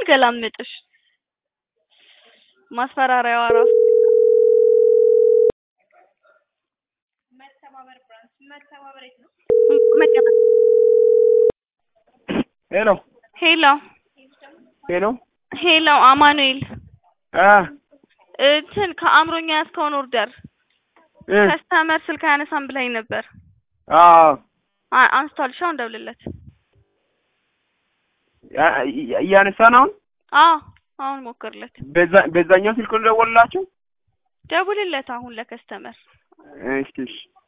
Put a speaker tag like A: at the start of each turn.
A: እንዳይገላምጥሽ ማስፈራሪያዋ ራሱ
B: Hello.
A: ሄሎ አማኑኤል እንትን ከአምሮኛ ያስከውን ኦርደር ከስተመር ስልክ ያነሳም ብላኝ ነበር አንስቷል ሻው እንደውልለት
B: ያነሳ ነው
A: አሁን ሞክርለት
B: በዛኛው ስልክ ደውልላችሁ
A: ደውልለት አሁን ለከስተመር
B: እሺ